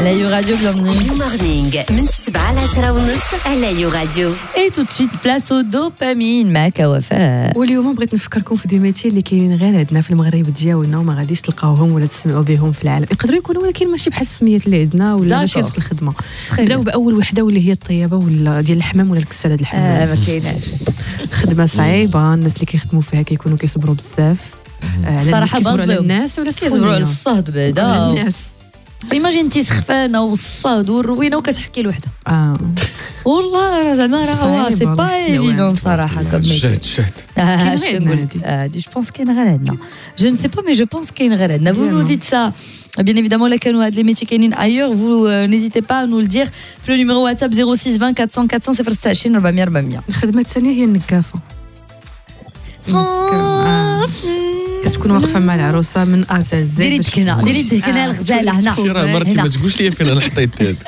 على يو راديو bienvenue. Morning من 7 ل 10 ونص على يو راديو. Et tout de suite place au dopamine معك وفاء. واليوم بغيت نفكركم في دي ميتي اللي كاينين غير عندنا في المغرب ديالنا وما غاديش تلقاوهم ولا تسمعوا بهم في العالم. يقدروا يكونوا ولكن ماشي بحال السميات اللي عندنا ولا ماشي نفس الخدمه. نبداو باول وحده واللي هي الطيبه ولا ديال الحمام ولا الكساله ديال الحمام. ما كايناش. خدمه صعيبه، الناس اللي كيخدموا فيها كيكونوا كيصبروا بزاف. صراحه كيصبروا على الناس ولا كيصبروا على الصهد بعدا. الناس ايماجين انت سخفانه والصهد والروينه وكتحكي لوحده. والله راه زعما راه سي با ايفيدون صراحه كوم شهد اش كنقول هادي جو بونس كاين غير عندنا جو نسي با مي جو بونس كاين غير عندنا vous nous dites ça bien évidemment là كانوا هاد لي ميتي كاينين ailleurs vous n'hésitez pas à nous le dire في le numéro WhatsApp 06 20 400 400 026 400 400. الخدمه الثانيه هي النقافه. كتكون واقفه مع العروسه من اتى لزد. ديري الدهكنه الغزاله هنا. راه مرتي ما تقولش لي فين انا حطيت هذا.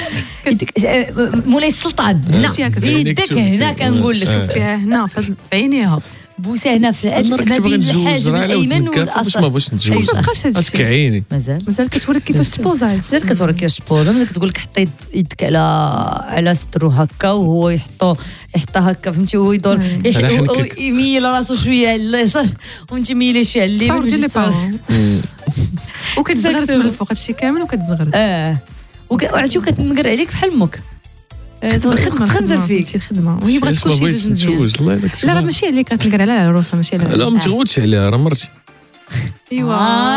مولاي السلطان هنا يدك هنا كنقول لك شوف فيها هنا في عينيها بوسه هنا في ما بين الحاجب الايمن والايسر. واش ما باش نتزوج اسك عيني مازال كتوريك كيفاش تبوزا. مازال كتوريك كيفاش تبوزا. مازال كتقول لك حطيت يدك على سترو هكا وهو يحطها هكا فهمتي وهو يدور يميل راسو شويه على اليسار وانت ميلي شويه على اليمين ديال لي بارون وكتزغرت من الفوق هادشي كامل وكتزغرت وعرفتي وكتنقر عليك بحال امك تخنزر فيك الخدمه وهي بغات كلشي يدوز مزيان. لا راه ماشي عليك كتنقر على العروسه ماشي على لا ما تغوتش عليها راه مرتي. ايوا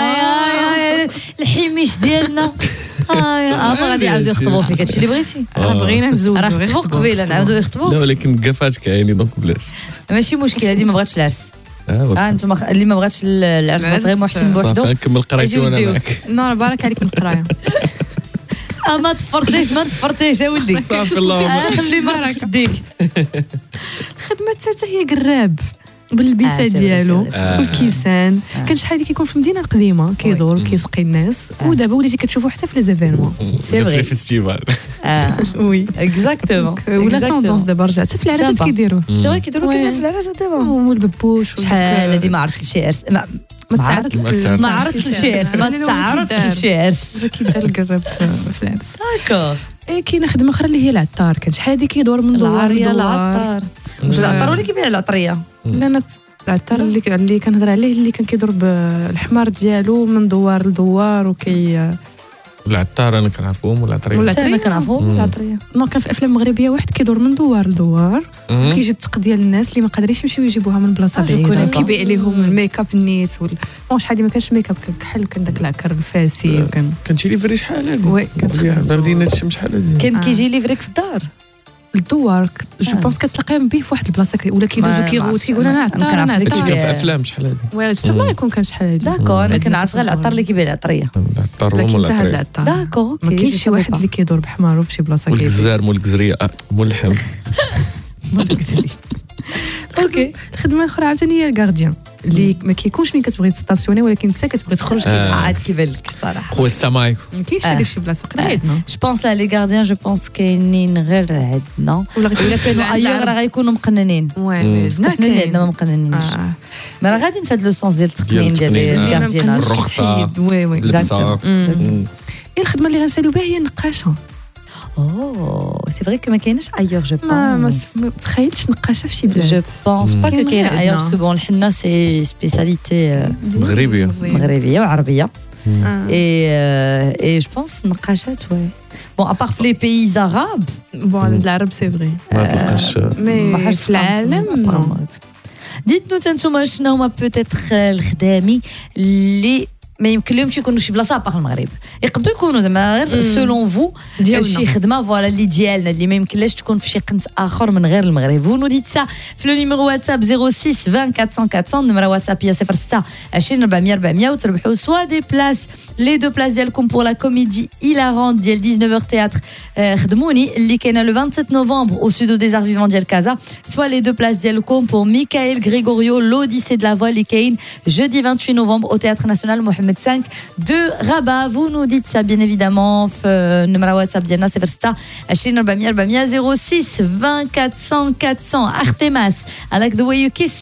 الحميش ديالنا ما غادي يعاودوا يخطبوا فيك هادشي اللي بغيتي. راه بغينا نتزوجوا راه خطبوا قبيله نعاودوا يخطبوا. لا ولكن قفاتك عيني دونك بلاش ماشي مشكل. هذه ما بغاتش العرس. انتم اللي ما بغاتش العرس غير محسن بوحدو. صافي نكمل قرايتي وانا معاك. بارك عليك من القرايه. ما تفرطيش يا ولدي. صافي الله خلي مرتك تديك. الخدمه الثالثه هي قراب باللبسه ديالو والكيسان. كان شحال كيكون في المدينه القديمه كيدور كيسقي الناس ودابا وليتي كتشوفوه حتى في لي زيفينمون سي فري في الفيستيفال. وي اكزاكتومون ولا توندونس دابا رجعت حتى في العراسات كيديروه. سي فري كيديروا كاين في العراسات دابا والببوش شحال هادي ما عرفتش شي عرس ما تعرضت للشعر كيدار القرب في العرس. داكور. كاينه خدمه اخرى اللي هي العطار. كان شحال هادي كيدور من دوار العطار. واش العطار ولا كيبيع العطريه؟ لا انا العطار اللي كنهضر عليه اللي كان كيدور بالحمار ديالو من دوار لدوار العطار انا كنعرفهم والعطريه انا كنعرفهم والعطريه. نو كان في افلام مغربيه واحد كيدور من دوار لدوار وكيجيب تقديه للناس اللي ما قادرينش يمشيو يجيبوها من بلاصه بعيده كيبيع لهم الميك اب نيت شحال ما كانش ميك اب كحل كان داك العكر الفاسي وكان كنتي ليفري شحال هادي. وي كانت مدينه الشمس شحال هادي. كان كيجي ليفريك في الدار الدوار. جو بونس كتلاقيهم به في واحد البلاصه ولا كيدوزو كيغوت كيقول انا عطار انا هادشي كان في افلام شحال هادي. وي شفت الله يكون كان شحال هادي. داكور انا كنعرف غير العطار اللي كيبيع العطريه. العطار لكن حتى هاد العطار داكور ما كاينش شي واحد اللي كيدور بحمارو في شي بلاصه كيدير والجزار مول الجزريه مول اللحم اوكي. الخدمه الاخرى عاوتاني هي الكارديان اللي ما كيكونش فين كتبغي تستاسيوني ولكن انت كتبغي تخرج عاد كيبان لك الصراحه. خويا السمايك ما كاينش هادي في شي بلاصه قد عندنا. جو بونس لا لي غارديان جو بونس كاينين غير عندنا ولا كانوا ايور راه غيكونوا مقننين. وي حنا اللي عندنا ما مقننينش. ما راه غادي نفاد لو سونس ديال التقنين ديال الغارديان الرخصه. وي اكزاكتومون. الخدمه اللي غنساليو بها هي النقاشه. سي فري كو ما كايناش ايور جو بونس. ما تخيلتش نقاشه في شي بلاد. جو بونس با كو كاين ايور باسكو بون الحنه سي سبيساليتي مغربيه وعربيه. اي جو بونس نقاشات وي بون ابار في لي بيز عرب بون العرب سي فري ما تلقاش مي في العالم. ديتنو تانتوما شنو هما بوتيتر الخدامي اللي ما يمكن لهمش يكونوا شي بلاصه ابار المغرب. يقدروا يكونوا زعما غير سولون فو شي خدمه فوالا اللي ديالنا اللي ما يمكنلاش تكون في شي قنت اخر من غير المغرب. فو نو ديت سا في لو نيميرو واتساب 06 20 400 400 نمره واتساب هي 06 20 400 400 وتربحوا سوا دي بلاس لي دو بلاس ديالكم بور لا كوميدي هيلارانت ديال 19h تياتر خدموني اللي كاينه لو 27 نوفمبر او سودو دي زار فيفون ديال كازا سوا لي دو بلاس ديالكم بور ميكائيل غريغوريو لوديسي دو لا فوا اللي كاين jeudi 28 novembre au Théâtre National Mohamed V de Rabat. Vous nous dites ça bien évidemment numéro WhatsApp ديالنا 06 20 400 400 06 20 400 400 Artemas I like the way you kiss